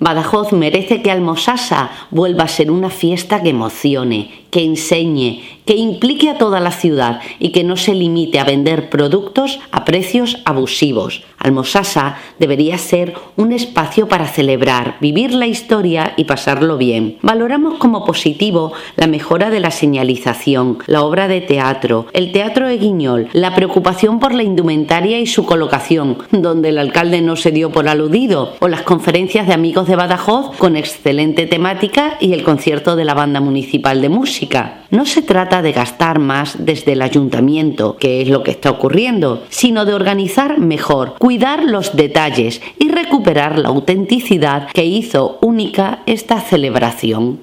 Badajoz merece que Almosasa vuelva a ser una fiesta que emocione, que enseñe, que implique a toda la ciudad y que no se limite a vender productos a precios abusivos. Almosasa debería ser un espacio para celebrar, vivir la historia y pasarlo bien. Valoramos como positivo la mejora de la señalización, la obra de teatro, el teatro de Guiñol, la preocupación por la indumentaria y su colocación, donde el alcalde no se dio por aludido, o las conferencias de amigos de Badajoz con excelente temática y el concierto de la banda municipal de música. No se trata de gastar más desde el ayuntamiento, que es lo que está ocurriendo, sino de organizar mejor, cuidar los detalles y recuperar la autenticidad que hizo única esta celebración.